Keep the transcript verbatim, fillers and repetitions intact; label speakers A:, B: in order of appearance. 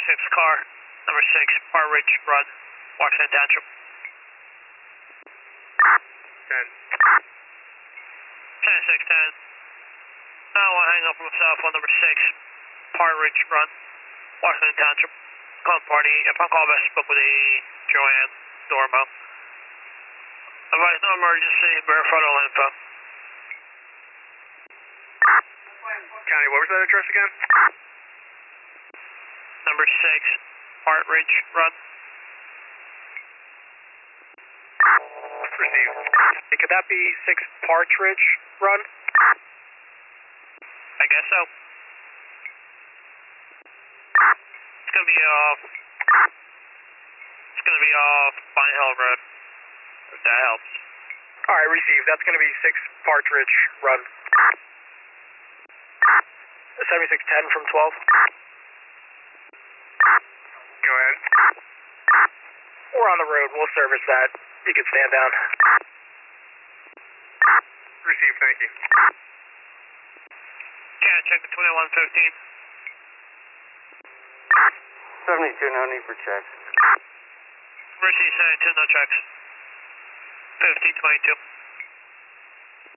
A: seventy-six car, number six, Par Ridge Run, Washington Township.
B: ten.
A: ten six ten. I want to hang up on myself on number six, Par Ridge Run, Washington Township. Call party, upon call back, spoke with a Joanne Dormo. Advise no emergency, verify all info.
B: County, what was that address again?
A: Number six, Part Ridge Run.
B: Received. Hey, could that be six Partridge Run?
A: I guess so. It's gonna be off. It's gonna be off Pine Hill Road. If that helps.
B: Alright, received. That's gonna be six Partridge Run. seventy-six ten from twelve. Go ahead. We're on the road. We'll service that. You can stand down. Received, thank you.
A: Can I check the twenty-one fifteen?
C: seventy-two, no need for checks.
A: Received seventy-two, no checks. fifteen twenty-two.